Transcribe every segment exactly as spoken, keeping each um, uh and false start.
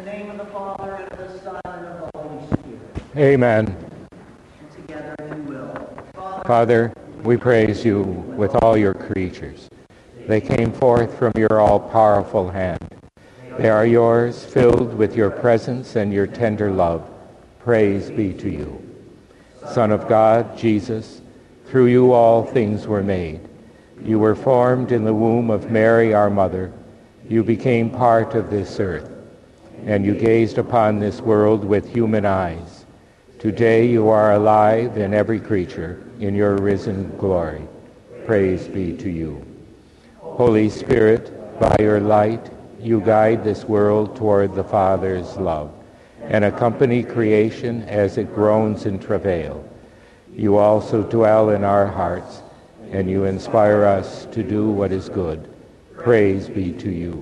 name of the Father, and of the Son, and of the Holy Spirit. Amen. And together we will. Father, Father, we praise you with all your creatures. They came forth from your all-powerful hand. They are yours, filled with your presence and your tender love. Praise be to you. Son of God, Jesus, through you all things were made. You were formed in the womb of Mary, our mother. You became part of this earth, and you gazed upon this world with human eyes. Today you are alive in every creature in your risen glory. Praise be to you. Holy Spirit, by your light, you guide this world toward the Father's love and accompany creation as it groans in travail. You also dwell in our hearts, and you inspire us to do what is good. Praise be to you.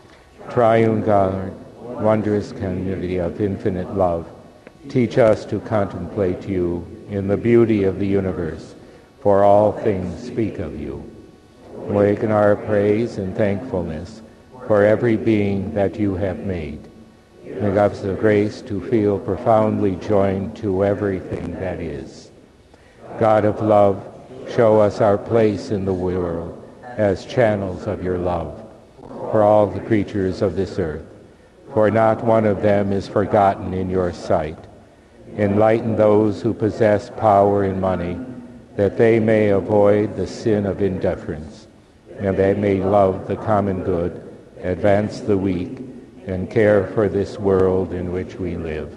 Triune God, wondrous community of infinite love, teach us to contemplate you in the beauty of the universe, for all things speak of you. Awaken our praise and thankfulness for every being that you have made. Give us the grace to feel profoundly joined to everything that is. God of love, show us our place in the world as channels of your love for all the creatures of this earth, for not one of them is forgotten in your sight. Enlighten those who possess power and money, that they may avoid the sin of indifference, and they may love the common good, advance the weak, and care for this world in which we live.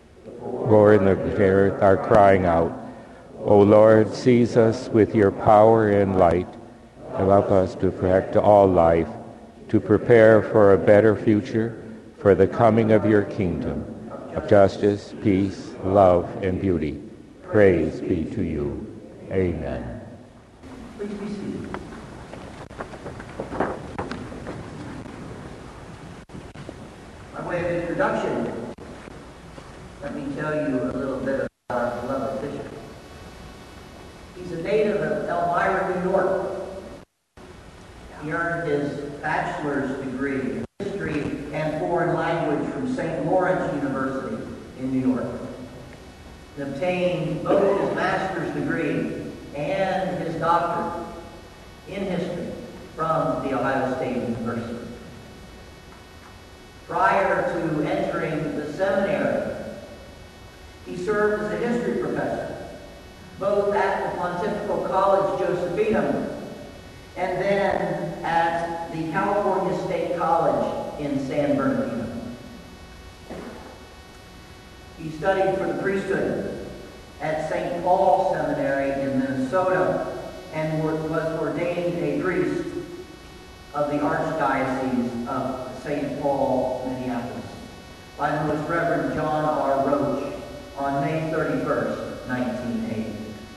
Poor in the earth are crying out, O Lord, seize us with your power and light, and help us to protect all life, to prepare for a better future, for the coming of your kingdom, of justice, peace, love, and beauty. Praise be to you. Amen. please be seated. By way of introduction, let me tell you a little bit about our beloved bishop. He's a native of Elmira, New York. He earned his bachelor's degree in history and foreign language from Saint Lawrence University in New York. He obtained both his master's degree and his doctorate in history from The Ohio State University. Prior to entering the seminary, he served as a history professor, both at the Pontifical College Josephinum and then at the California State College in San Bernardino. He studied for the priesthood at Saint Paul Seminary in Minnesota and was ordained a priest of the Archdiocese of Saint Paul, Minneapolis, by the Most Reverend John R. Roach on May thirty-first, nineteen eighty.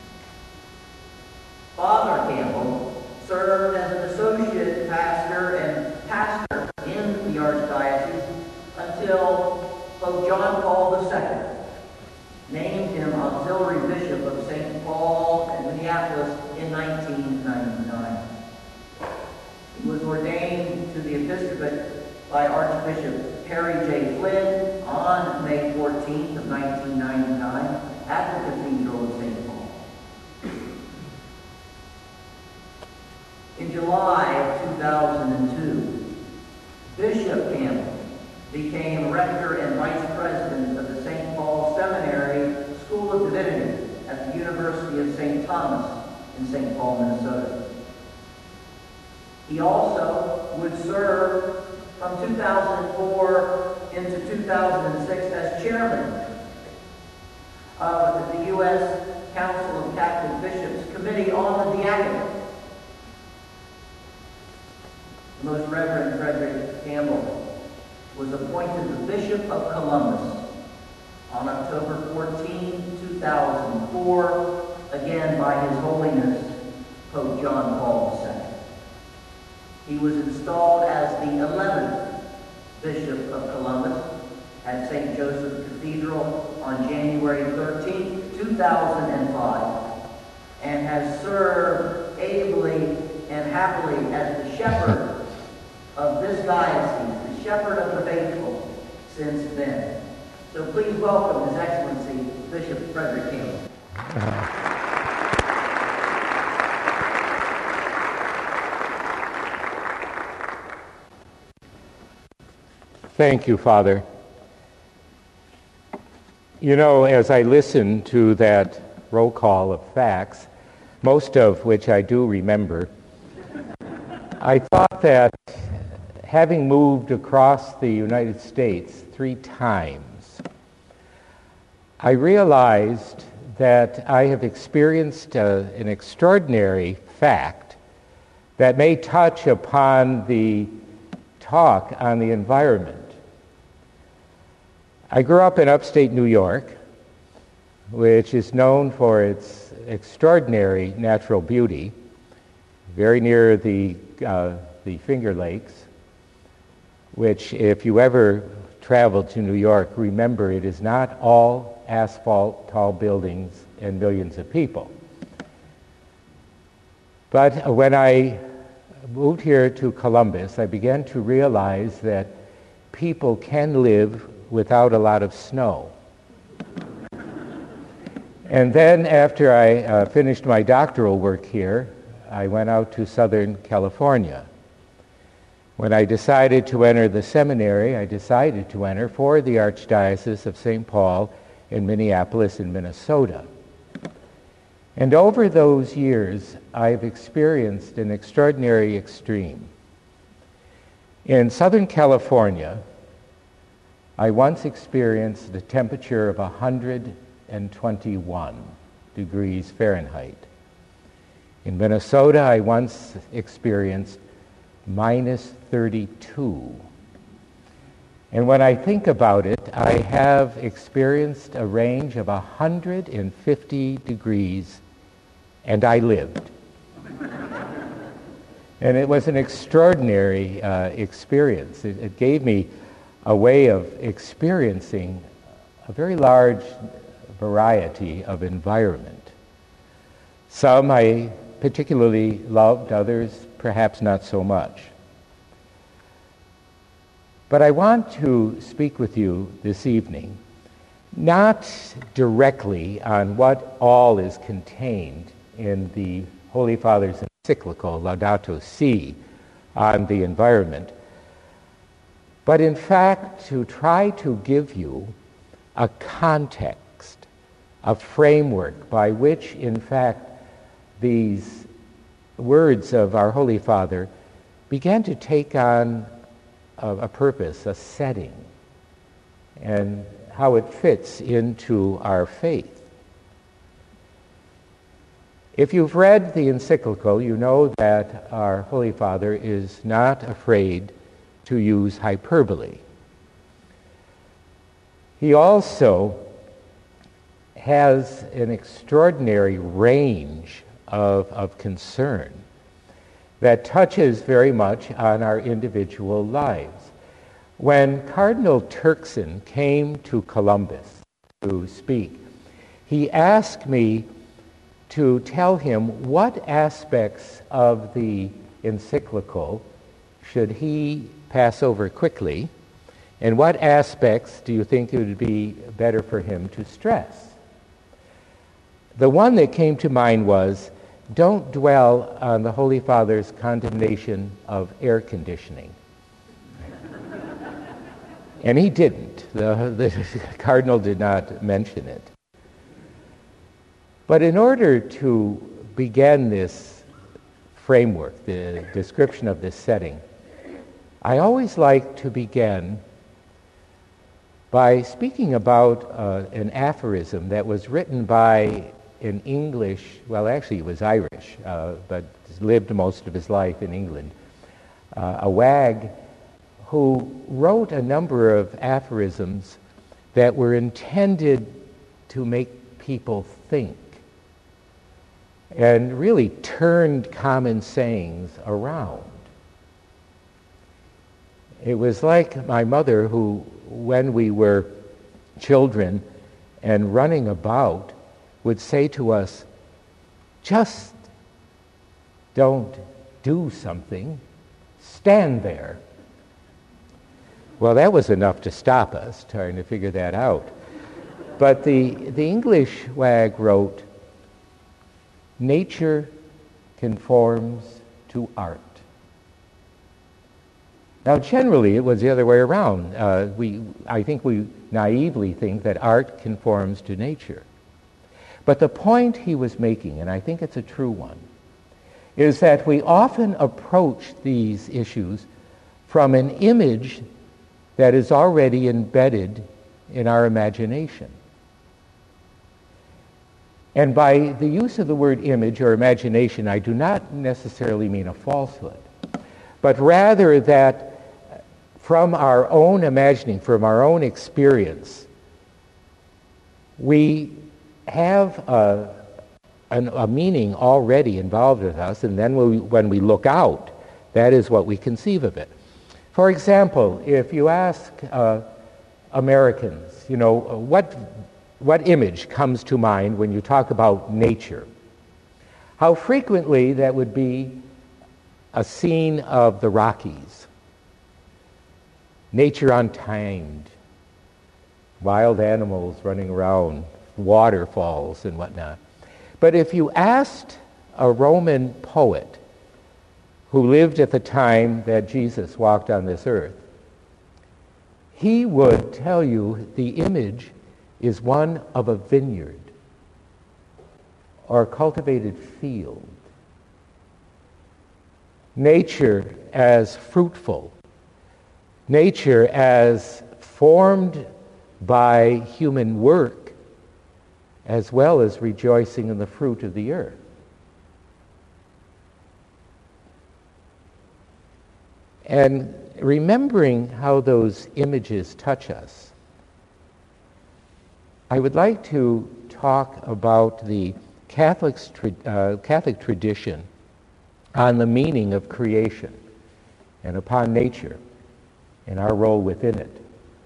Father Campbell served as an associate pastor and pastor in the Archdiocese until Pope John Paul the Second named him auxiliary bishop of Saint Paul and Minneapolis in nineteen ninety-nine. He was ordained to the episcopate by Archbishop Harry J. Flynn on May fourteenth of nineteen ninety-nine at the Cathedral of Saint Paul. In July of two thousand two, Bishop Campbell became rector and vice president of the Saint Paul Seminary School of Divinity at the University of Saint Thomas in Saint Paul, Minnesota. He also would serve from two thousand four into two thousand six as chairman of the U S Council of Catholic Bishops Committee on the Diaconate. The Most Reverend Frederick Campbell was appointed the Bishop of Columbus on October fourteenth, two thousand four, again by His Holiness Pope John Paul the Second. He was installed as the eleventh Bishop of Columbus at Saint Joseph Cathedral on January thirteenth, two thousand five, and has served ably and happily as the shepherd of this diocese, the shepherd of the faithful, since then. So please welcome His Excellency Bishop Frederick Campbell. Uh, Thank you, Father. You know, as I listened to that roll call of facts, most of which I do remember, I thought that having moved across the United States three times, I realized that I have experienced a, an extraordinary fact that may touch upon the talk on the environment. I grew up in upstate New York, which is known for its extraordinary natural beauty, very near the, uh, the Finger Lakes, which if you ever travel to New York, remember it is not all asphalt, tall buildings, and millions of people. But when I moved here to Columbus, I began to realize that people can live without a lot of snow. And then after I uh, finished my doctoral work here, I went out to Southern California. When I decided to enter the seminary, I decided to enter for the Archdiocese of Saint Paul in Minneapolis in Minnesota. And over those years, I've experienced an extraordinary extreme. In Southern California, I once experienced a temperature of one hundred twenty-one degrees Fahrenheit. In Minnesota, I once experienced minus thirty-two. And when I think about it, I have experienced a range of one hundred fifty degrees, and I lived. And it was an extraordinary uh, experience. It, it gave me a way of experiencing a very large variety of environment. Some I particularly loved, others perhaps not so much. But I want to speak with you this evening, not directly on what all is contained in the Holy Father's encyclical Laudato Si on the environment, but in fact to try to give you a context, a framework by which in fact these words of our Holy Father began to take on a, a purpose, a setting, and how it fits into our faith. If you've read the encyclical, you know that our Holy Father is not afraid to use hyperbole. He also has an extraordinary range of, of concern that touches very much on our individual lives. When Cardinal Turkson came to Columbus to speak, he asked me to tell him what aspects of the encyclical should he pass over quickly, and what aspects do you think it would be better for him to stress? The one that came to mind was, don't dwell on the Holy Father's condemnation of air conditioning. And he didn't. The, the Cardinal did not mention it. But in order to begin this framework, the description of this setting, I always like to begin by speaking about uh, an aphorism that was written by an English, well actually he was Irish, uh, but lived most of his life in England, uh, a wag who wrote a number of aphorisms that were intended to make people think and really turned common sayings around. It was like my mother who, when we were children and running about, would say to us, just don't do something, stand there. Well, that was enough to stop us trying to figure that out. But the, the English wag wrote, nature conforms to art. Now, generally, it was the other way around. Uh, we, I think we naively think that art conforms to nature. But the point he was making, and I think it's a true one, is that we often approach these issues from an image that is already embedded in our imagination. And by the use of the word image or imagination, I do not necessarily mean a falsehood, but rather that from our own imagining, from our own experience, we have a, an, a meaning already involved with us, and then we, when we look out, that is what we conceive of it. For example, if you ask uh, Americans, you know, what, what image comes to mind when you talk about nature? How frequently that would be a scene of the Rockies, nature untamed, wild animals running around, waterfalls and whatnot. But if you asked a Roman poet who lived at the time that Jesus walked on this earth, he would tell you the image is one of a vineyard or a cultivated field. Nature as fruitful, nature as formed by human work, as well as rejoicing in the fruit of the earth. And remembering how those images touch us, I would like to talk about the Catholic, uh, Catholic tradition on the meaning of creation and upon nature and our role within it.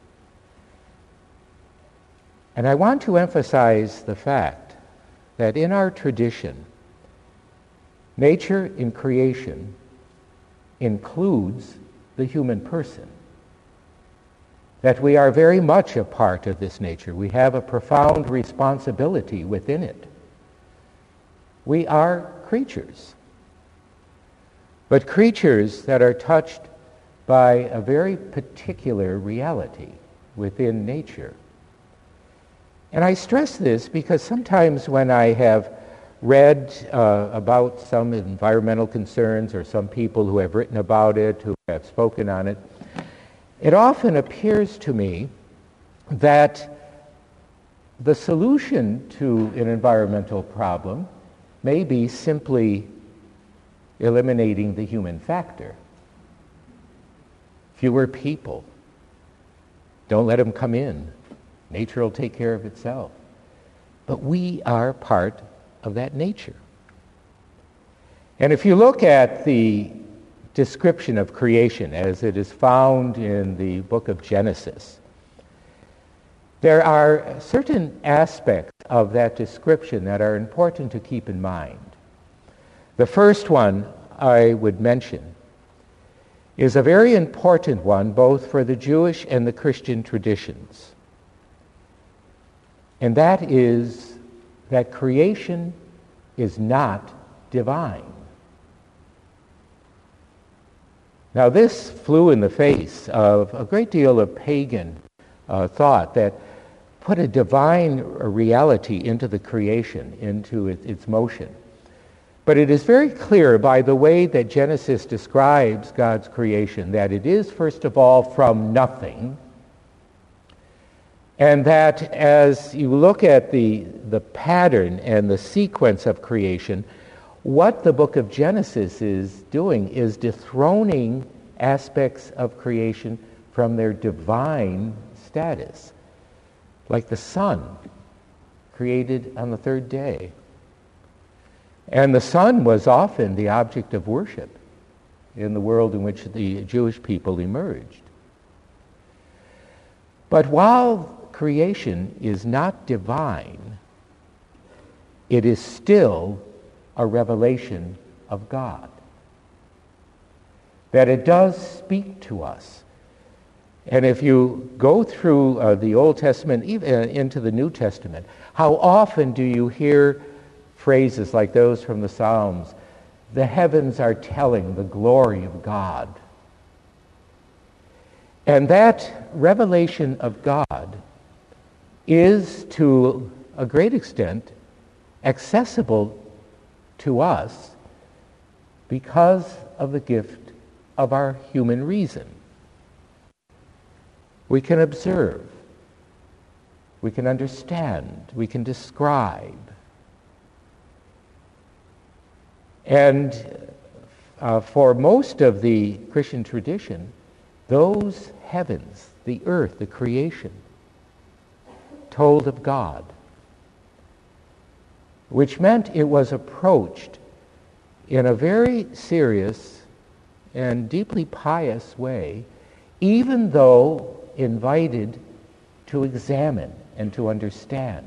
And I want to emphasize the fact that in our tradition, nature in creation includes the human person. That we are very much a part of this nature. We have a profound responsibility within it. We are creatures. But creatures that are touched by a very particular reality within nature. And I stress this because sometimes when I have read uh, about some environmental concerns or some people who have written about it, who have spoken on it, it often appears to me that the solution to an environmental problem may be simply eliminating the human factor. Fewer people. Don't let them come in. Nature will take care of itself. But we are part of that nature. And if you look at the description of creation as it is found in the book of Genesis, there are certain aspects of that description that are important to keep in mind. The first one I would mention is a very important one both for the Jewish and the Christian traditions. And that is that creation is not divine. Now, this flew in the face of a great deal of pagan uh, thought that put a divine reality into the creation, into it, its motion. But it is very clear by the way that Genesis describes God's creation that it is, first of all, from nothing, and that as you look at the, the pattern and the sequence of creation, what the book of Genesis is doing is dethroning aspects of creation from their divine status, like the sun created on the third day. And the sun was often the object of worship in the world in which the Jewish people emerged. But while creation is not divine, it is still a revelation of God. That it does speak to us. And if you go through uh, the Old Testament, even uh, into the New Testament, how often do you hear phrases like those from the Psalms? The heavens are telling the glory of God. And that revelation of God is, to a great extent, accessible to us because of the gift of our human reason. We can observe, we can understand, we can describe. And uh, for most of the Christian tradition, those heavens, the earth, the creation, told of God, which meant it was approached in a very serious and deeply pious way, even though invited to examine and to understand.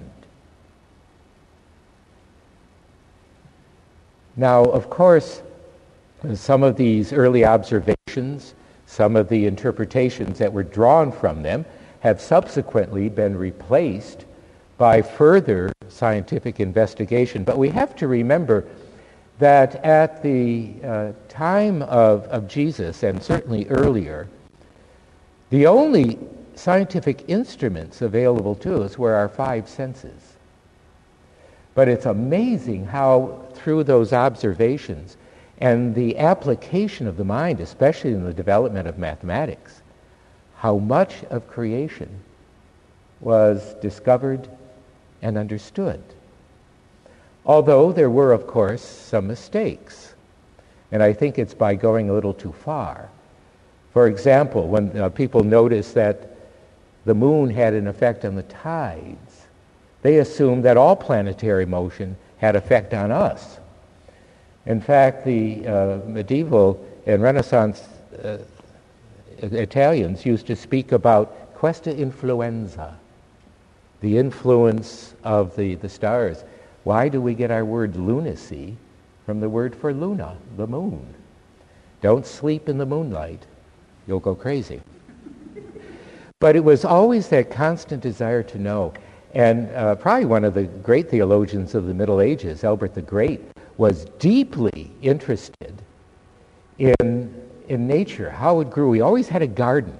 Now, of course, some of these early observations, some of the interpretations that were drawn from them have subsequently been replaced by further scientific investigation. But we have to remember that at the uh, time of, of Jesus, and certainly earlier, the only scientific instruments available to us were our five senses. But it's amazing how through those observations and the application of the mind, especially in the development of mathematics, how much of creation was discovered and understood. Although there were, of course, some mistakes. And I think it's by going a little too far. For example, when uh, people noticed that the moon had an effect on the tides, they assumed that all planetary motion had effect on us. In fact, the uh, medieval and Renaissance uh, Italians used to speak about questa influenza, the influence of the, the stars. Why do we get our word lunacy from the word for luna, the moon? Don't sleep in the moonlight. You'll go crazy. But it was always that constant desire to know. And uh, probably one of the great theologians of the Middle Ages, Albert the Great, was deeply interested in, in nature, how it grew. He always had a garden,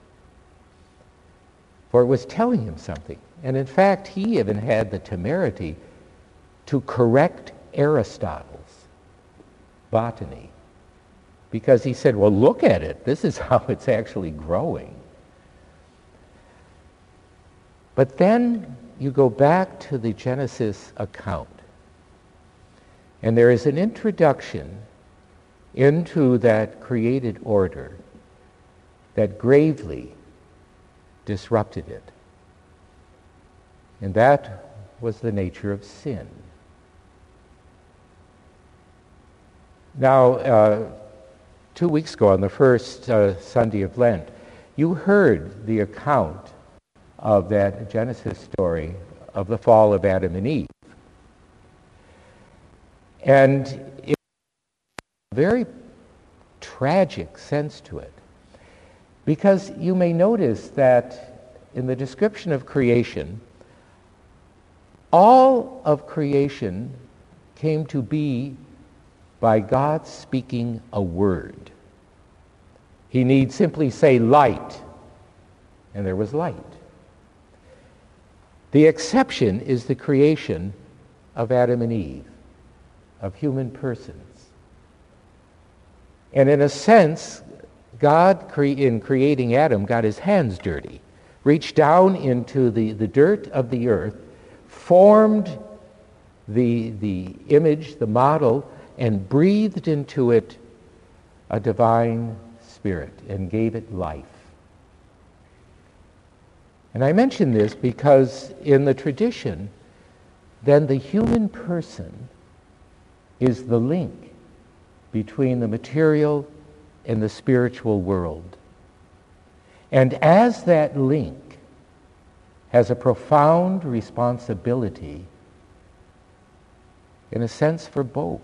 for it was telling him something. And in fact, he even had the temerity to correct Aristotle's botany, because he said, well, look at it. This is how it's actually growing. But then you go back to the Genesis account, and there is an introduction into that created order that gravely disrupted it. And that was the nature of sin. Now, uh, two weeks ago, on the first uh, Sunday of Lent, you heard the account of that Genesis story of the fall of Adam and Eve. And it has a very tragic sense to it, because you may notice that in the description of creation, all of creation came to be by God speaking a word. He need simply say light, and there was light. The exception is the creation of Adam and Eve, of human persons. And in a sense, God, cre- in creating Adam, got his hands dirty, reached down into the, the dirt of the earth, formed the, the image, the model, and breathed into it a divine spirit and gave it life. And I mention this because in the tradition, then the human person is the link between the material and the spiritual world. And as that link has a profound responsibility, in a sense, for both.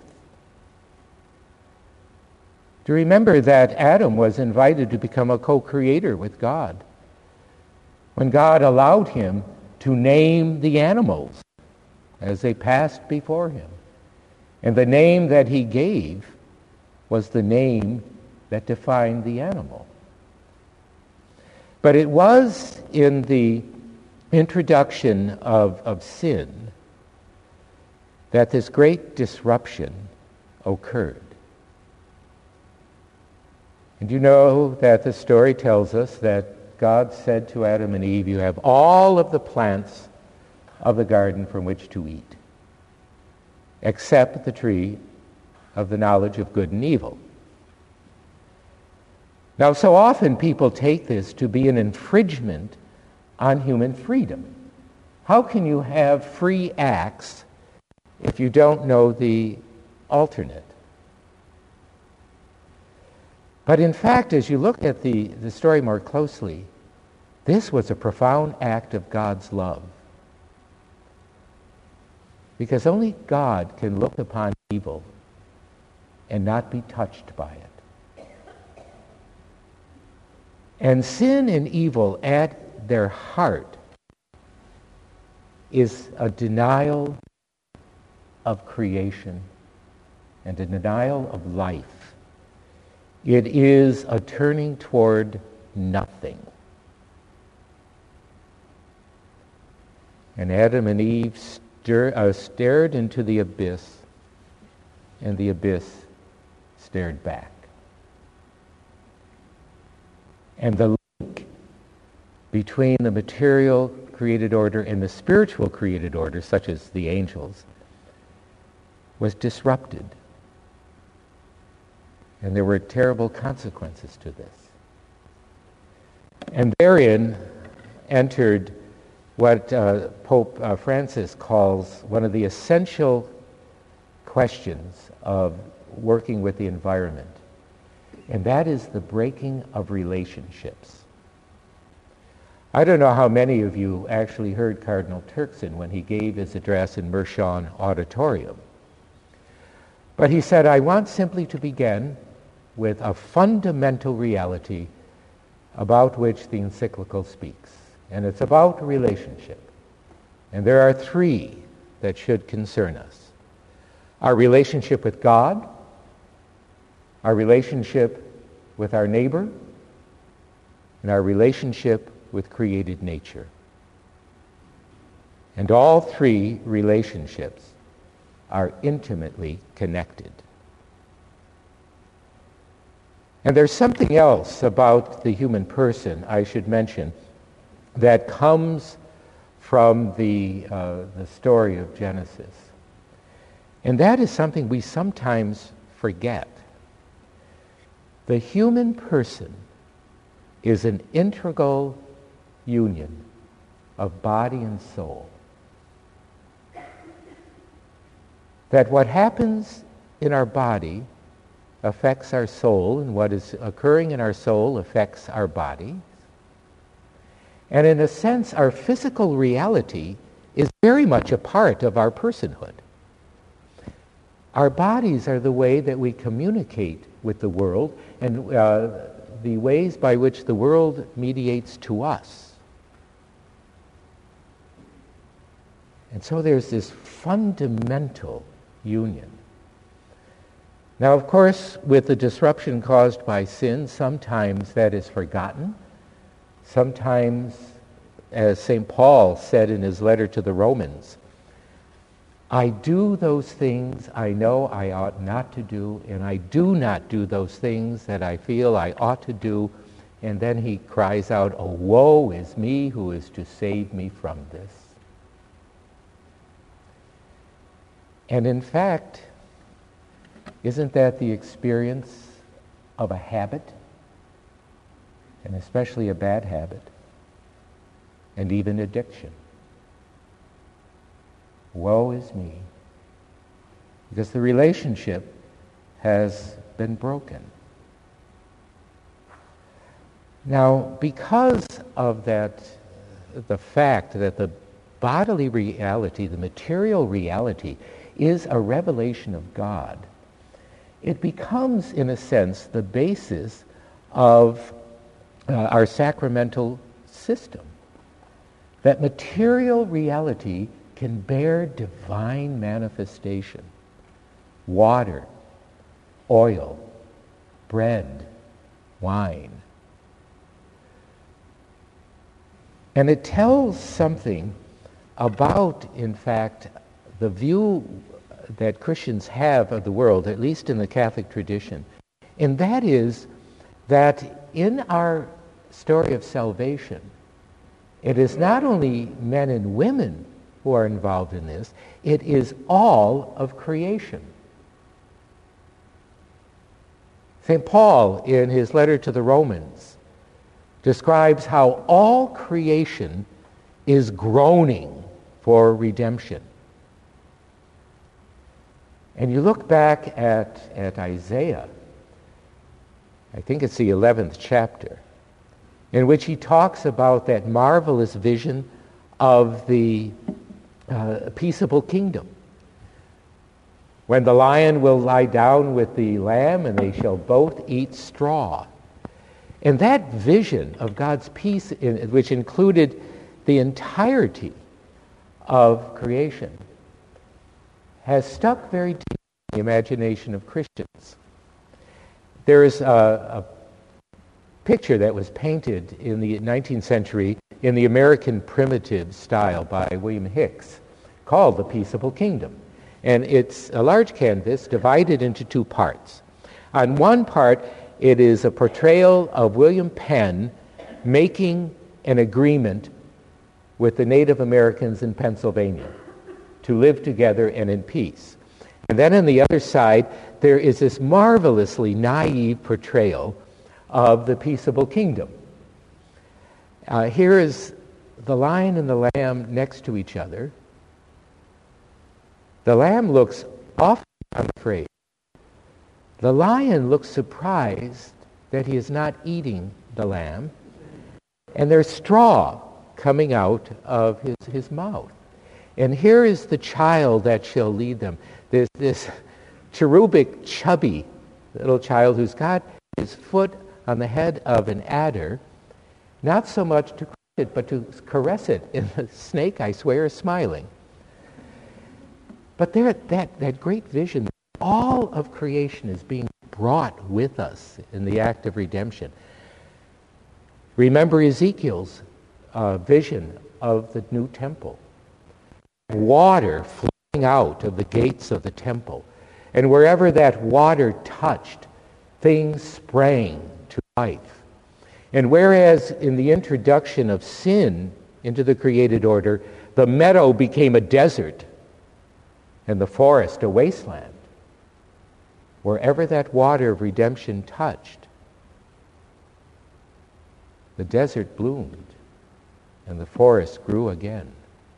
To remember that Adam was invited to become a co-creator with God when God allowed him to name the animals as they passed before him. And the name that he gave was the name that defined the animal. But it was in the introduction of, of sin that this great disruption occurred. And you know that the story tells us that God said to Adam and Eve, "You have all of the plants of the garden from which to eat, except the tree of the knowledge of good and evil." Now, so often people take this to be an infringement on human freedom. How can you have free acts if you don't know the alternate? But in fact, as you look at the, the story more closely, this was a profound act of God's love. Because only God can look upon evil and not be touched by it. And sin and evil at their heart is a denial of creation and a denial of life. It is a turning toward nothing. And Adam and Eve stir, uh, stared into the abyss, and the abyss stared back. And the link between the material created order and the spiritual created order, such as the angels, was disrupted. And there were terrible consequences to this. And therein entered what uh, Pope uh, Francis calls one of the essential questions of working with the environment. And that is the breaking of relationships. I don't know how many of you actually heard Cardinal Turkson when he gave his address in Mershon Auditorium. But he said, "I want simply to begin with a fundamental reality about which the encyclical speaks. And it's about relationship. And there are three that should concern us. Our relationship with God, our relationship with our neighbor, and our relationship with created nature. And all three relationships are intimately connected." And there's something else about the human person, I should mention, that comes from the, uh, the story of Genesis. And that is something we sometimes forget. The human person is an integral union of body and soul. That what happens in our body affects our soul, and what is occurring in our soul affects our body. And in a sense, our physical reality is very much a part of our personhood. Our bodies are the way that we communicate with the world, and uh, the ways by which the world mediates to us. And so there's this fundamental union. Now, of course, with the disruption caused by sin, sometimes that is forgotten. Sometimes, as Saint Paul said in his letter to the Romans, "I do those things I know I ought not to do, and I do not do those things that I feel I ought to do." And then he cries out, "Oh, woe is me, who is to save me from this?" And in fact, isn't that the experience of a habit, and especially a bad habit, and even addiction? Woe is me, because the relationship has been broken. Now, because of that, the fact that the bodily reality, the material reality, is a revelation of God, it becomes, in a sense, the basis of uh, our sacramental system. that material reality can bear divine manifestation. Water, oil, bread, wine. And it tells something about, in fact, the view that Christians have of the world, at least in the Catholic tradition. And that is that in our story of salvation, it is not only men and women who are involved in this, it is all of creation. Saint Paul, in his letter to the Romans, describes how all creation is groaning for redemption. And you look back at, at Isaiah, I think it's the eleventh chapter, in which he talks about that marvelous vision of the uh, peaceable kingdom, when the lion will lie down with the lamb and they shall both eat straw. And that vision of God's peace, in, which included the entirety of creation, has stuck very deep in the imagination of Christians. There is a, a picture that was painted in the nineteenth century in the American primitive style by William Hicks called The Peaceable Kingdom. And it's a large canvas divided into two parts. On one part, it is a portrayal of William Penn making an agreement with the Native Americans in Pennsylvania to live together and in peace. And then on the other side, there is this marvelously naive portrayal of the peaceable kingdom. Uh, here is the lion and the lamb next to each other. The lamb looks awfully unafraid. The lion looks surprised that he is not eating the lamb, and there's straw coming out of his, his mouth. And here is the child that shall lead them, this, this cherubic, chubby little child who's got his foot on the head of an adder, not so much to crush it, but to caress it. And the snake, I swear, is smiling. But there, that, that great vision, all of creation is being brought with us in the act of redemption. Remember Ezekiel's uh, vision of the new temple. Water flowing out of the gates of the temple. And wherever that water touched, things sprang to life. And whereas in the introduction of sin into the created order, the meadow became a desert and the forest a wasteland, wherever that water of redemption touched, the desert bloomed and the forest grew again.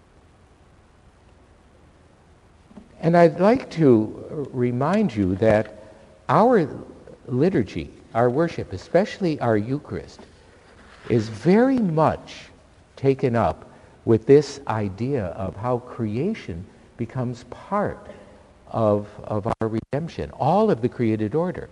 And I'd like to remind you that our liturgy, our worship, especially our Eucharist, is very much taken up with this idea of how creation becomes part of, of our redemption, all of the created order.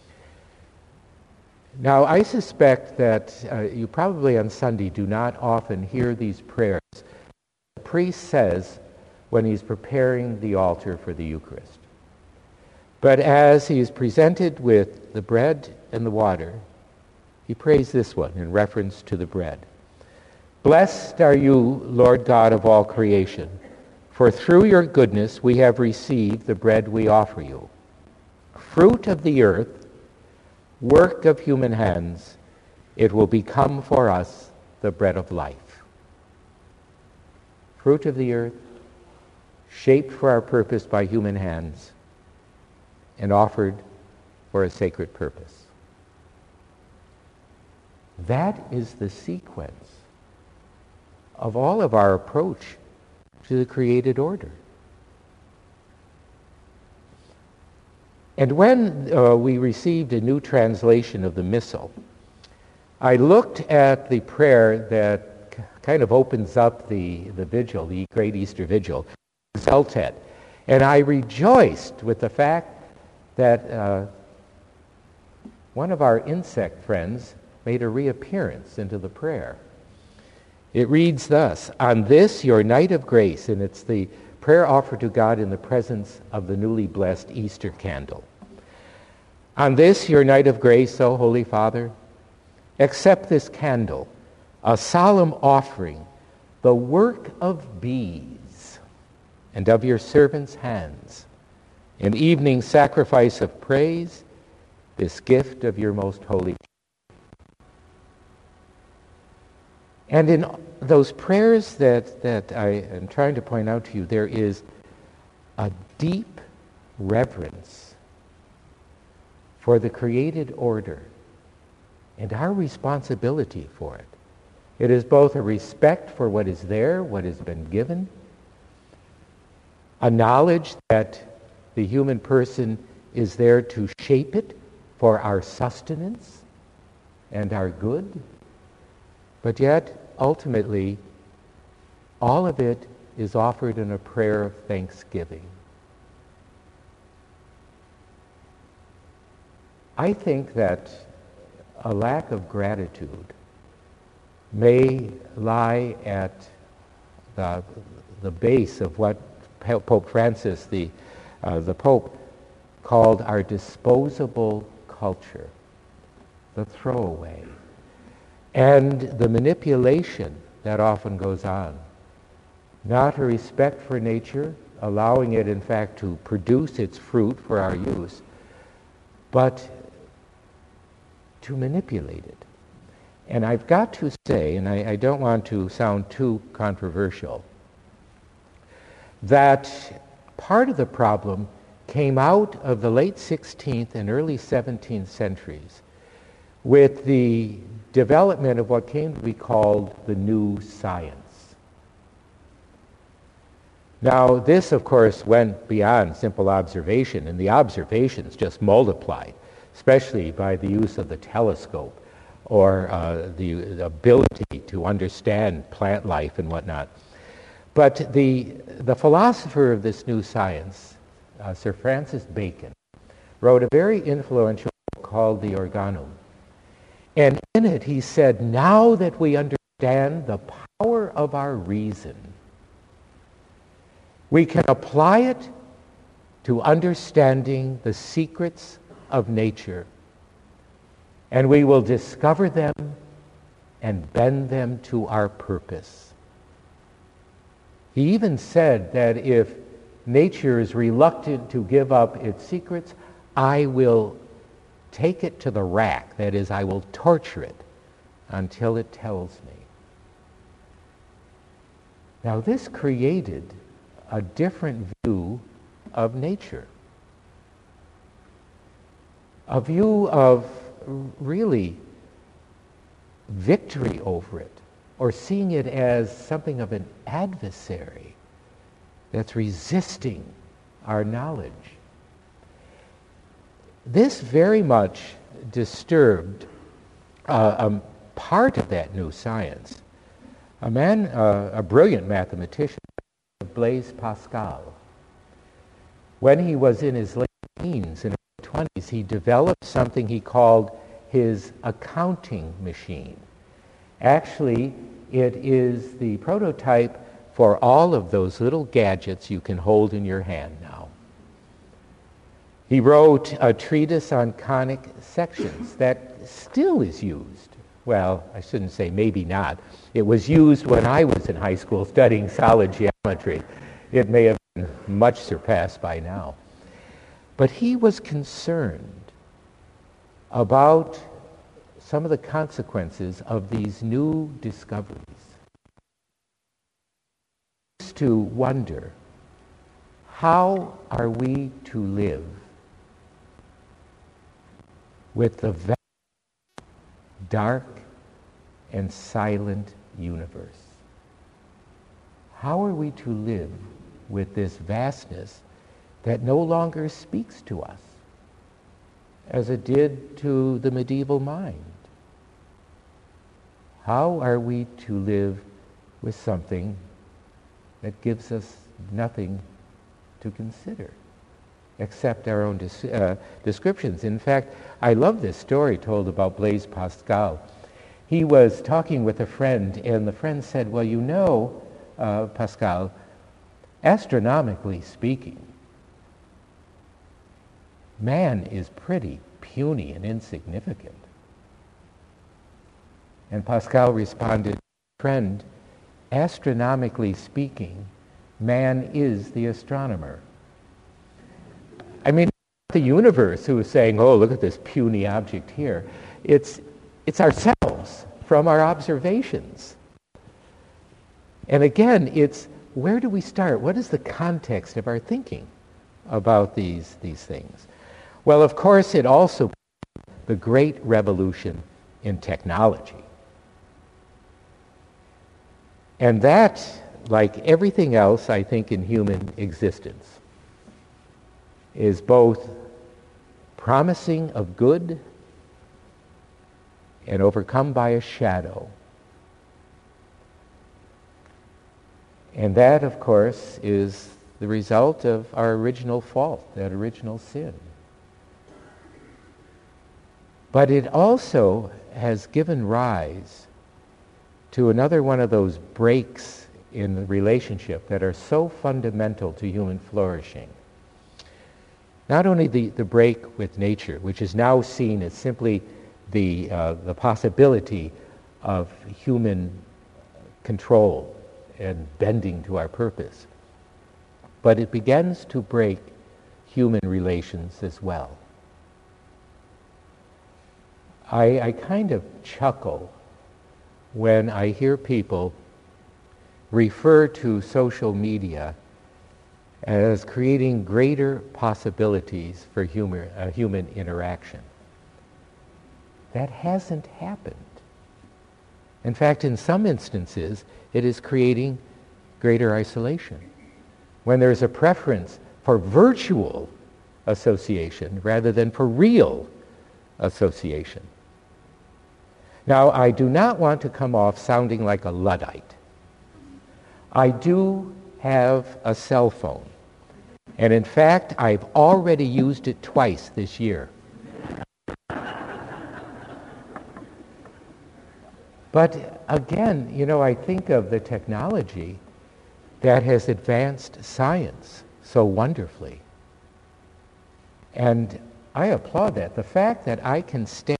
Now, I suspect that uh, you probably on Sunday do not often hear these prayers the priest says when he's preparing the altar for the Eucharist. But as he is presented with the bread and the water, he prays this one in reference to the bread. Blessed are you, Lord God of all creation, for through your goodness we have received the bread we offer you. Fruit of the earth, work of human hands, it will become for us the bread of life. Fruit of the earth, shaped for our purpose by human hands, and offered for a sacred purpose. That is the sequence of all of our approach to the created order. And when uh, we received a new translation of the Missal, I looked at the prayer that c- kind of opens up the, the vigil, the Great Easter Vigil, Exultet, and I rejoiced with the fact that uh, one of our insect friends made a reappearance into the prayer. It reads thus: on this, your night of grace, and it's the prayer offered to God in the presence of the newly blessed Easter candle. On this, your night of grace, O Holy Father, accept this candle, a solemn offering, the work of bees and of your servants' hands, an evening sacrifice of praise, this gift of your most holy. And in those prayers that, that I am trying to point out to you, there is a deep reverence for the created order and our responsibility for it. It is both a respect for what is there, what has been given, a knowledge that the human person is there to shape it for our sustenance and our good, but yet, ultimately, all of it is offered in a prayer of thanksgiving. I think that a lack of gratitude may lie at the, the base of what Pope Francis, the, uh, the Pope, called our disposable culture, the throwaway, and the manipulation that often goes on. Not a respect for nature, allowing it, in fact, to produce its fruit for our use, but to manipulate it. And I've got to say, and I, I don't want to sound too controversial, that part of the problem came out of the late sixteenth and early seventeenth centuries with the development of what came to be called the new science. Now, this, of course, went beyond simple observation, and the observations just multiplied, especially by the use of the telescope or uh, the ability to understand plant life and whatnot. But the, the philosopher of this new science, uh, Sir Francis Bacon, wrote a very influential book called The Organum. And in it he said, now that we understand the power of our reason, we can apply it to understanding the secrets of nature, and we will discover them and bend them to our purpose. He even said that if nature is reluctant to give up its secrets, I will take it to the rack. That is, I will torture it until it tells me. Now, this created a different view of nature. A view of really victory over it, or seeing it as something of an adversary that's resisting our knowledge. This very much disturbed uh, a part of that new science. A man, uh, a brilliant mathematician, Blaise Pascal, when he was in his late teens and twenties, he developed something he called his accounting machine. Actually, it is the prototype for all of those little gadgets you can hold in your hand now. He wrote a treatise on conic sections that still is used. Well, I shouldn't say maybe not. It was used when I was in high school studying solid geometry. It may have been much surpassed by now. But he was concerned about some of the consequences of these new discoveries. He used to wonder, how are we to live with the vast, dark, and silent universe? How are we to live with this vastness that no longer speaks to us as it did to the medieval mind? How are we to live with something that gives us nothing to consider except our own des- uh, descriptions? In fact, I love this story told about Blaise Pascal. He was talking with a friend, and the friend said, well, you know, uh, Pascal, astronomically speaking, man is pretty puny and insignificant. And Pascal responded, friend, astronomically speaking, man is the astronomer. I mean, the universe who is saying, oh, look at this puny object here. It's, it's ourselves from our observations. And again, it's where do we start? What is the context of our thinking about these, these things? Well, of course, it also the great revolution in technology. And that, like everything else, I think, in human existence, is both promising of good and overcome by a shadow. And that, of course, is the result of our original fault, that original sin. But it also has given rise to another one of those breaks in the relationship that are so fundamental to human flourishing. Not only the, the break with nature, which is now seen as simply the, uh, the possibility of human control and bending to our purpose, but it begins to break human relations as well. I, I kind of chuckle when I hear people refer to social media as creating greater possibilities for humor, uh, human interaction. That hasn't happened. In fact, in some instances, it is creating greater isolation. When there's a preference for virtual association rather than for real association. Now, I do not want to come off sounding like a Luddite. I do have a cell phone. And in fact, I've already used it twice this year. But again, you know, I think of the technology that has advanced science so wonderfully. And I applaud that. The fact that I can stand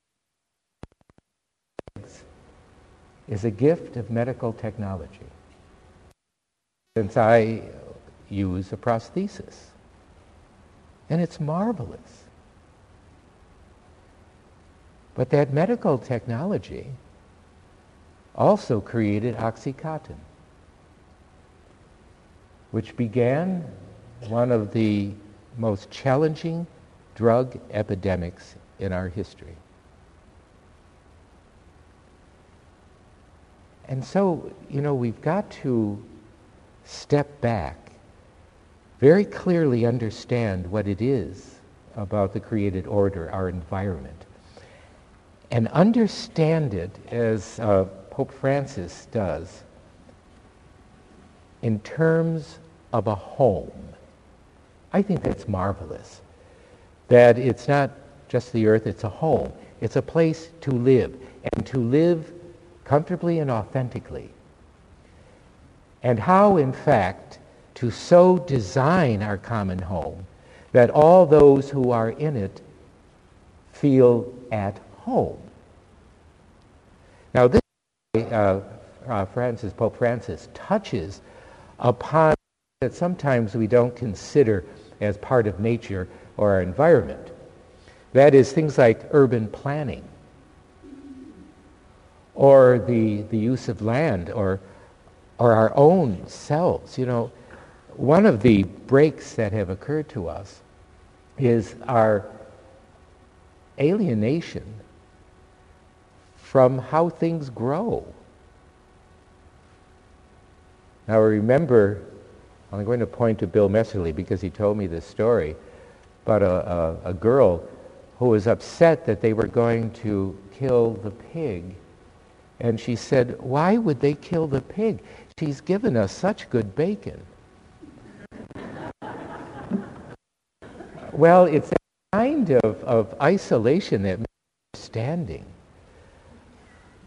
is a gift of medical technology. Since I use a prosthesis. And it's marvelous. But that medical technology also created OxyContin, which began one of the most challenging drug epidemics in our history. And so, you know, we've got to step back, very clearly understand what it is about the created order, our environment, and understand it as uh, Pope Francis does in terms of a home. I think that's marvelous. That it's not just the earth, it's a home. It's a place to live, and to live comfortably and authentically. And how, in fact, to so design our common home that all those who are in it feel at home. Now, this uh, uh, Francis, Pope Francis touches upon that sometimes we don't consider as part of nature or our environment. That is things like urban planning, or the, the use of land, or, or our own selves. You know, one of the breaks that have occurred to us is our alienation from how things grow. Now remember, I'm going to point to Bill Messerly because he told me this story about a, a, a girl who was upset that they were going to kill the pig. And she said, why would they kill the pig? She's given us such good bacon. Well, it's a kind of, of isolation that makes understanding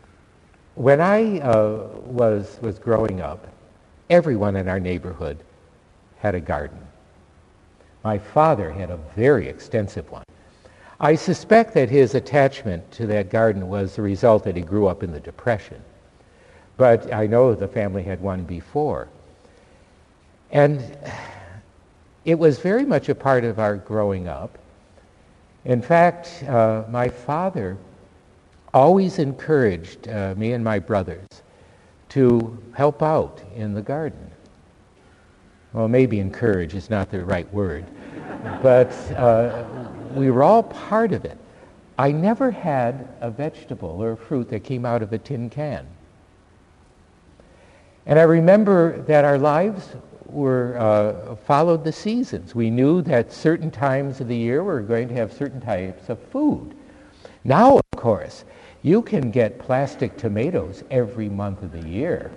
When I uh, was, was growing up, everyone in our neighborhood had a garden. My father had a very extensive one. I suspect that his attachment to that garden was the result that he grew up in the Depression. But I know the family had one before. And it was very much a part of our growing up. In fact, uh, my father always encouraged uh, me and my brothers to help out in the garden. Well, maybe encourage is not the right word, but uh, we were all part of it. I never had a vegetable or a fruit that came out of a tin can. And I remember that our lives were uh, followed the seasons. We knew that certain times of the year we were going to have certain types of food. Now, of course, you can get plastic tomatoes every month of the year.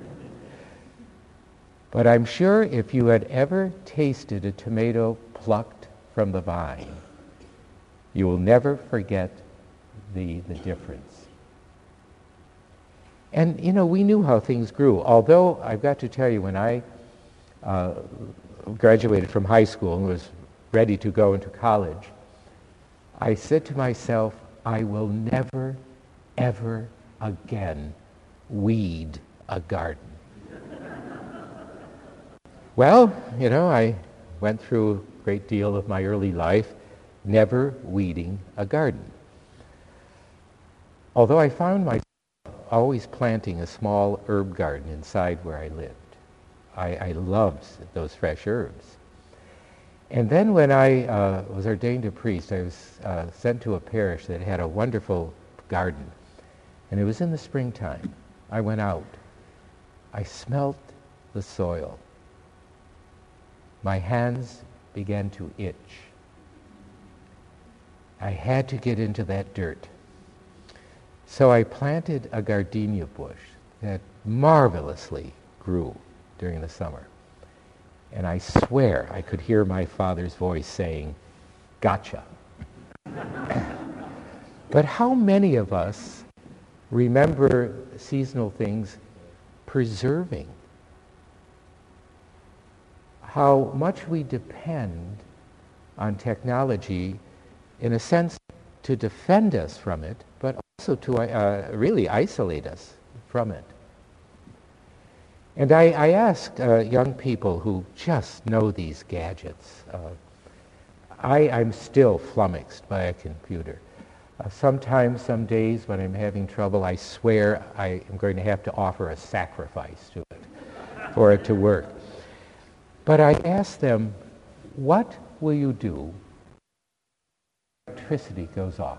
But I'm sure if you had ever tasted a tomato plucked from the vine, you will never forget the, the difference. And, you know, we knew how things grew. Although, I've got to tell you, when I uh, graduated from high school and was ready to go into college, I said to myself, I will never, ever again weed a garden. Well, you know, I went through a great deal of my early life never weeding a garden. Although I found myself always planting a small herb garden inside where I lived. I, I loved those fresh herbs. And then when I uh, was ordained a priest, I was uh, sent to a parish that had a wonderful garden. And it was in the springtime. I went out. I smelt the soil. My hands began to itch. I had to get into that dirt. So I planted a gardenia bush that marvelously grew during the summer. And I swear I could hear my father's voice saying, "Gotcha." But how many of us remember seasonal things preserving? How much we depend on technology, in a sense, to defend us from it, but also to uh, really isolate us from it. And I, I ask uh, young people who just know these gadgets. Uh, I, I'm still flummoxed by a computer. Uh, sometimes, some days when I'm having trouble, I swear I am going to have to offer a sacrifice to it for it to work. But I ask them, what will you do when electricity goes off?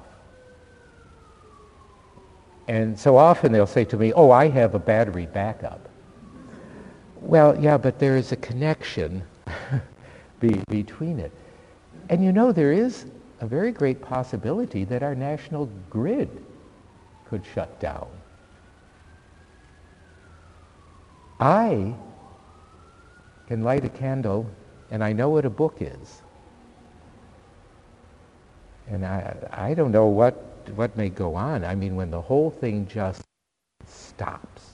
And so often they'll say to me, oh, I have a battery backup. Well, yeah, but there is a connection be, between it. And you know, there is a very great possibility that our national grid could shut down. I can light a candle, and I know what a book is. And I, I don't know what, what may go on. I mean, when the whole thing just stops.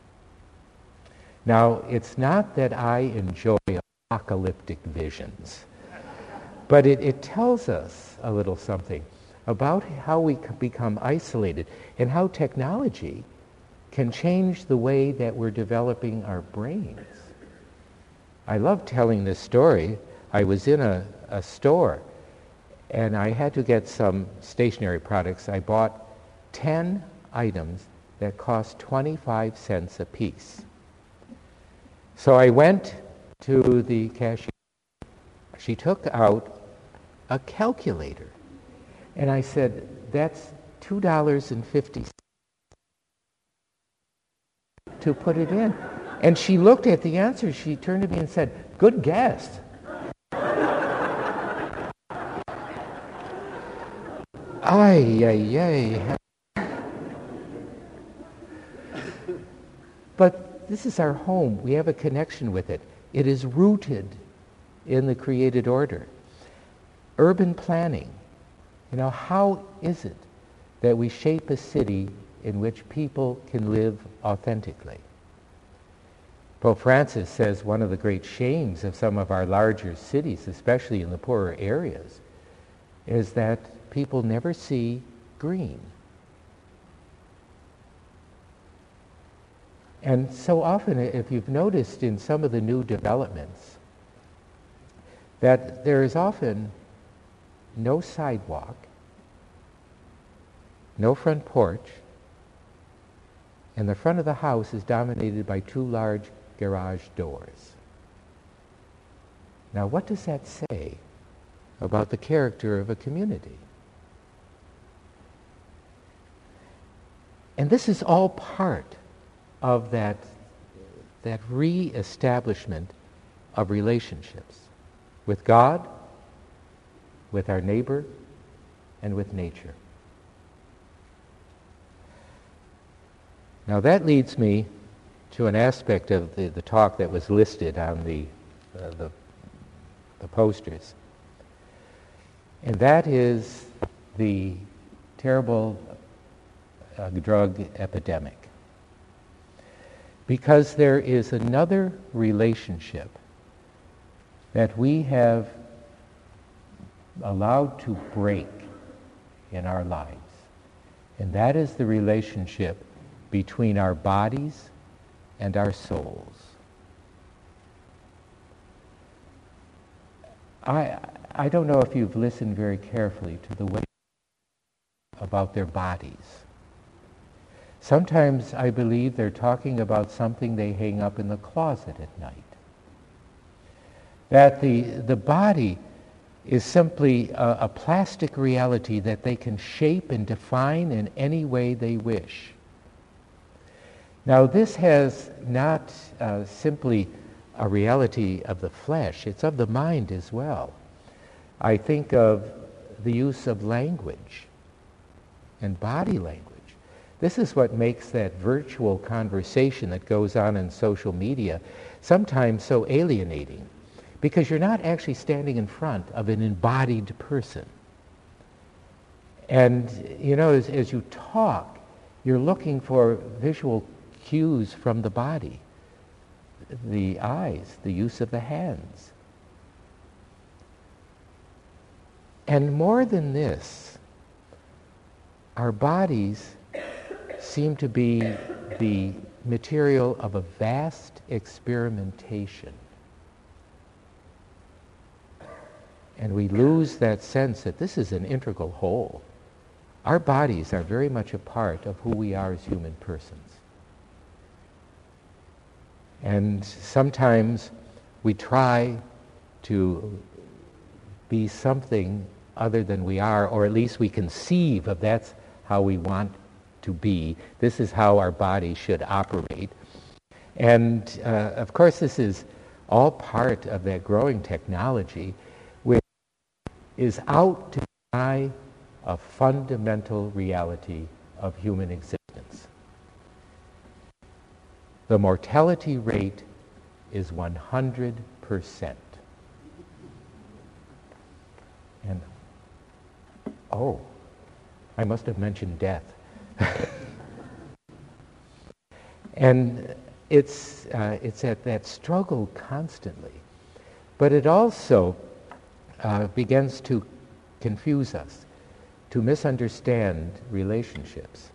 Now, it's not that I enjoy apocalyptic visions, but it, it tells us a little something about how we become isolated and how technology can change the way that we're developing our brains. I love telling this story. I was in a, a store, and I had to get some stationery products. I bought ten items that cost twenty-five cents a piece. So I went to the cashier. She took out a calculator, and I said, that's two dollars and fifty cents to put it in. And she looked at the answer. She turned to me and said, good guess. Ay, ay, ay. But this is our home. We have a connection with it. It is rooted in the created order. Urban planning. You know, how is it that we shape a city in which people can live authentically. Pope Francis says one of the great shames of some of our larger cities, especially in the poorer areas, is that people never see green. And so often, if you've noticed in some of the new developments, that there is often no sidewalk, no front porch, and the front of the house is dominated by two large garage doors. Now, what does that say about the character of a community? And this is all part of that, that re-establishment of relationships with God, with our neighbor, and with nature. Now that leads me to an aspect of the, the talk that was listed on the, uh, the, the posters. And that is the terrible uh, drug epidemic. Because there is another relationship that we have allowed to break in our lives. And that is the relationship between our bodies and our souls. I, I don't know if you've listened very carefully to the way about their bodies. Sometimes I believe they're talking about something they hang up in the closet at night. That the, the body is simply a, a plastic reality that they can shape and define in any way they wish. Now this has not uh, simply a reality of the flesh, it's of the mind as well. I think of the use of language and body language. This is what makes that virtual conversation that goes on in social media sometimes so alienating, because you're not actually standing in front of an embodied person. And, you know, as, as you talk, you're looking for visual cues from the body, the eyes, the use of the hands. And more than this, our bodies seem to be the material of a vast experimentation. And we lose that sense that this is an integral whole. Our bodies are very much a part of who we are as human persons. And sometimes we try to be something other than we are, or at least we conceive of that's how we want to be. This is how our body should operate. And uh, of course this is all part of that growing technology which is out to deny a fundamental reality of human existence. The mortality rate is one hundred percent. And, oh, I must have mentioned death. And it's, uh, it's at that struggle constantly. But it also uh, begins to confuse us, to misunderstand relationships.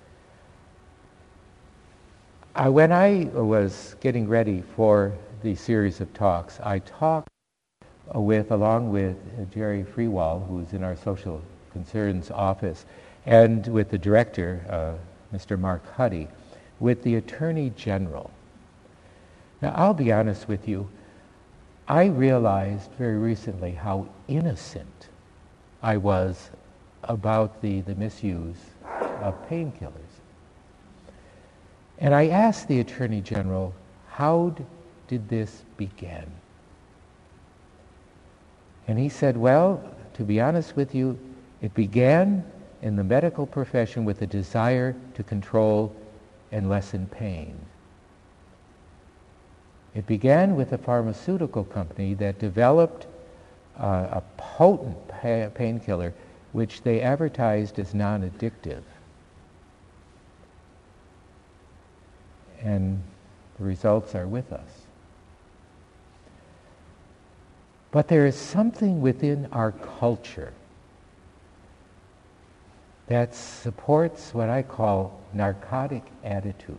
Uh, when I was getting ready for the series of talks, I talked uh, with, along with uh, Jerry Freewall, who's in our Social Concerns office, and with the director, uh, Mister Mark Huddy, with the Attorney General. Now, I'll be honest with you, I realized very recently how innocent I was about the, the misuse of painkillers. And I asked the Attorney General, how d- did this begin? And he said, well, to be honest with you, it began in the medical profession with a desire to control and lessen pain. It began with a pharmaceutical company that developed uh, a potent pa- painkiller which they advertised as non-addictive. and the results are with us. But there is something within our culture that supports what I call narcotic attitudes.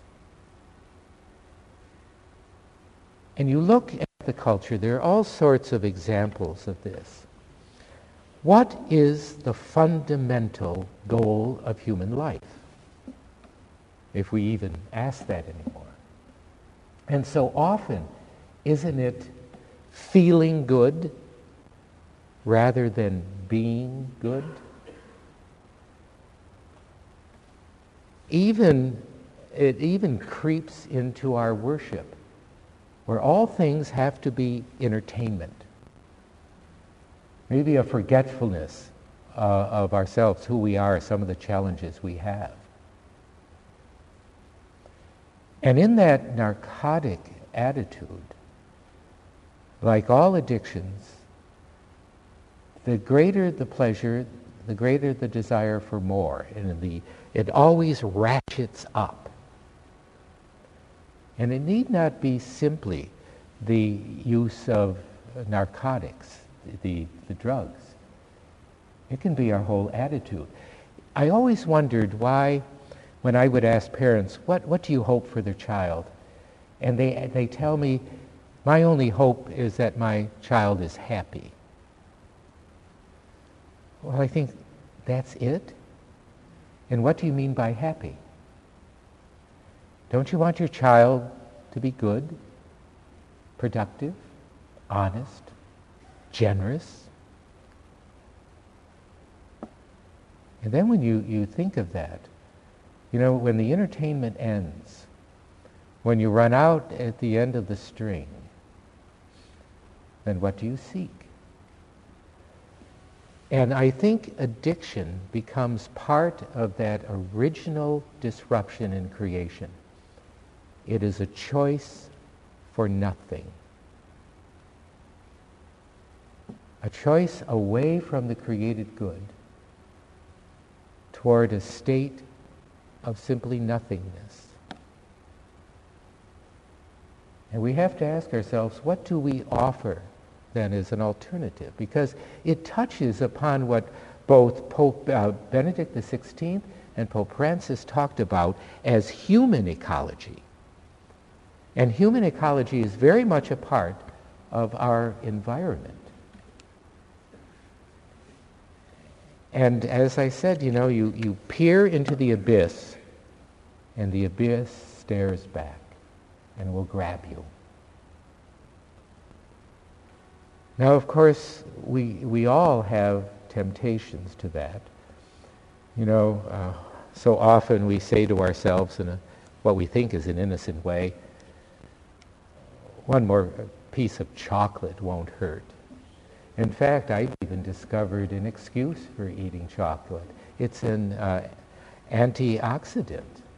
And you look at the culture, there are all sorts of examples of this. What is the fundamental goal of human life? If we even ask that anymore. And so often, isn't it feeling good rather than being good? Even, it even creeps into our worship, where all things have to be entertainment. Maybe a forgetfulness uh, of ourselves, who we are, some of the challenges we have. And in that narcotic attitude, like all addictions, the greater the pleasure, the greater the desire for more. And the, it always ratchets up. And it need not be simply the use of narcotics, the, the drugs. It can be our whole attitude. I always wondered why, when I would ask parents, what, what do you hope for their child? And they, they tell me, my only hope is that my child is happy. Well, I think, that's it? And what do you mean by happy? Don't you want your child to be good, productive, honest, generous? And then when you, you think of that, you know, when the entertainment ends, when you run out at the end of the string, then what do you seek? And I think addiction becomes part of that original disruption in creation. It is a choice for nothing. A choice away from the created good toward a state of simply nothingness. And we have to ask ourselves, what do we offer then as an alternative? Because it touches upon what both Pope uh, Benedict the sixteenth and Pope Francis talked about as human ecology. And human ecology is very much a part of our environment. And as I said, you know, you, you peer into the abyss, and the abyss stares back and will grab you. Now, of course, we we all have temptations to that. You know, uh, so often we say to ourselves in a, what we think is an innocent way, one more piece of chocolate won't hurt. In fact, I've even discovered an excuse for eating chocolate. It's an uh, antioxidant.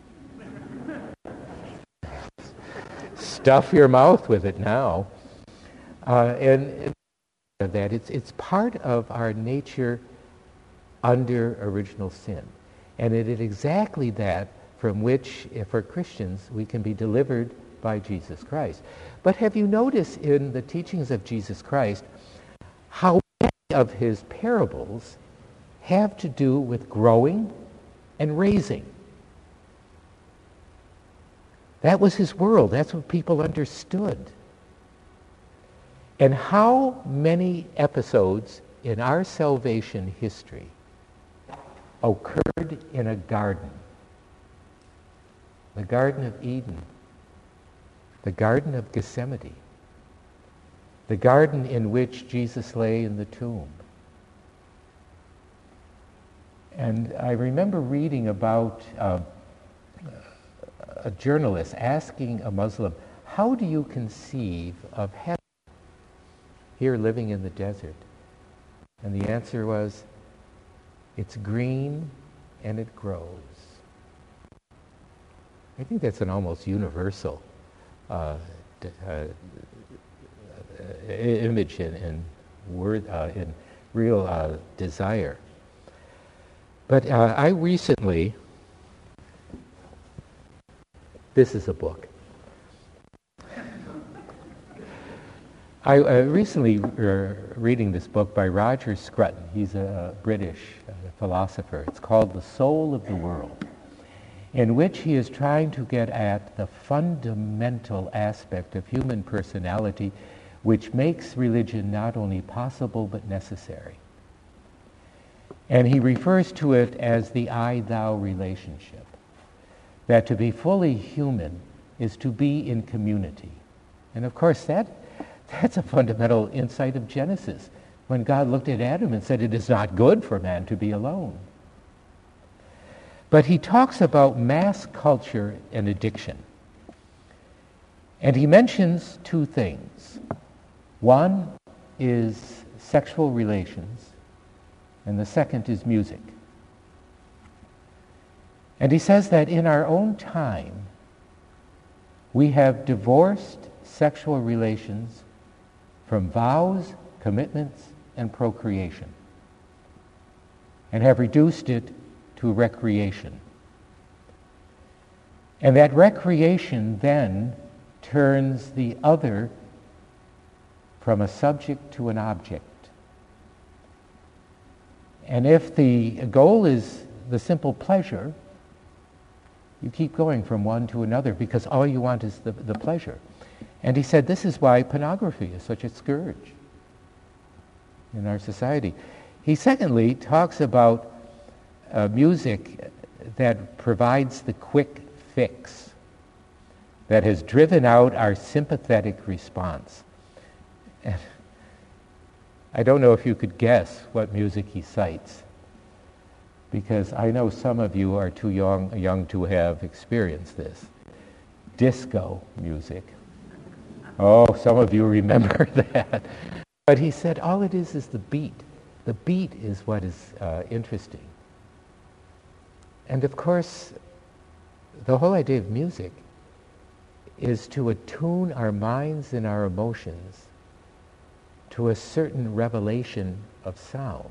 Stuff your mouth with it now. Uh, and that it's it's part of our nature under original sin. And it is exactly that from which, if we're Christians, we can be delivered by Jesus Christ. But have you noticed in the teachings of Jesus Christ how many of his parables have to do with growing and raising? That was his world. That's what people understood. And how many episodes in our salvation history occurred in a garden? The Garden of Eden, the Garden of Gethsemane, the garden in which Jesus lay in the tomb. And I remember reading about uh, a journalist asking a Muslim, how do you conceive of heaven here living in the desert? And the answer was, it's green and it grows. I think that's an almost universal uh, d- uh, image in, in word, uh, in real uh, desire. But uh, I recently This is a book. I uh, recently uh, reading this book by Roger Scruton. He's a British uh, philosopher. It's called The Soul of the World, in which he is trying to get at the fundamental aspect of human personality which makes religion not only possible but necessary. And he refers to it as the I-thou relationship, that to be fully human is to be in community. And of course that That's a fundamental insight of Genesis, when God looked at Adam and said, it is not good for man to be alone. But he talks about mass culture and addiction. And he mentions two things. One is sexual relations, and the second is music. And he says that in our own time, we have divorced sexual relations from vows, commitments, and procreation, and have reduced it to recreation. And that recreation then turns the other from a subject to an object. And if the goal is the simple pleasure, you keep going from one to another because all you want is the, the pleasure. And he said this is why pornography is such a scourge in our society. He secondly talks about uh, music that provides the quick fix, that has driven out our sympathetic response. And I don't know if you could guess what music he cites, because I know some of you are too young, young to have experienced this. Disco music. Oh, some of you remember that. But he said all it is is the beat. The beat is what is uh, interesting. And of course, the whole idea of music is to attune our minds and our emotions to a certain revelation of sound.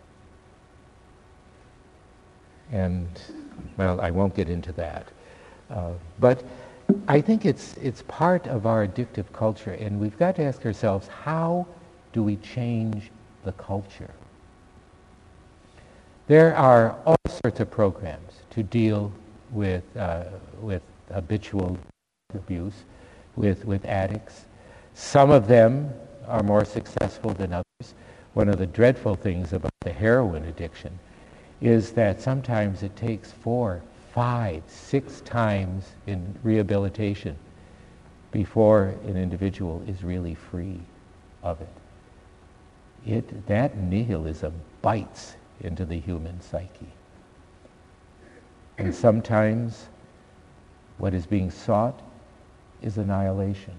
And, well, I won't get into that. Uh, but I think it's it's part of our addictive culture, and we've got to ask ourselves, how do we change the culture? There are all sorts of programs to deal with uh, with habitual abuse, with, with addicts. Some of them are more successful than others. One of the dreadful things about the heroin addiction is that sometimes it takes four, five, six times in rehabilitation before an individual is really free of it. It that nihilism bites into the human psyche. And sometimes what is being sought is annihilation.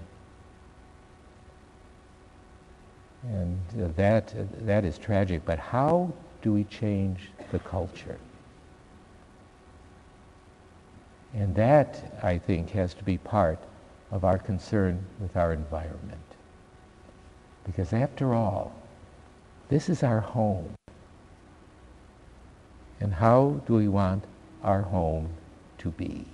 And uh, that uh, that is tragic. But how do we change the culture? And that, I think, has to be part of our concern with our environment. Because after all, this is our home. And how do we want our home to be?